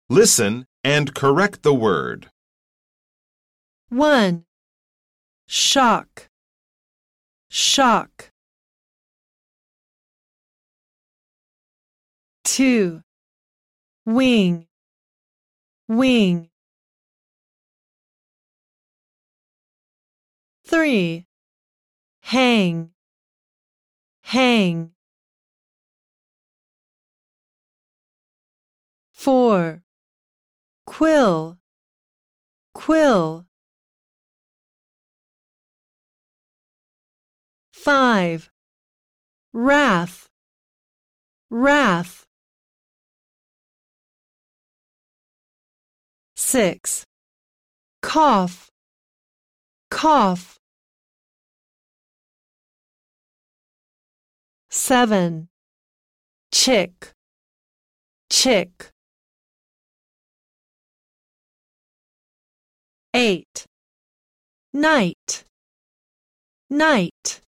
Listen and correct the word. 1. Shock, shock. 2. Wing, wing. 3. Hang, hang. 4. Quill, quill. 5. Wrath, wrath. 6. Cough, cough. 7. Chick, chick. 8. Night, night.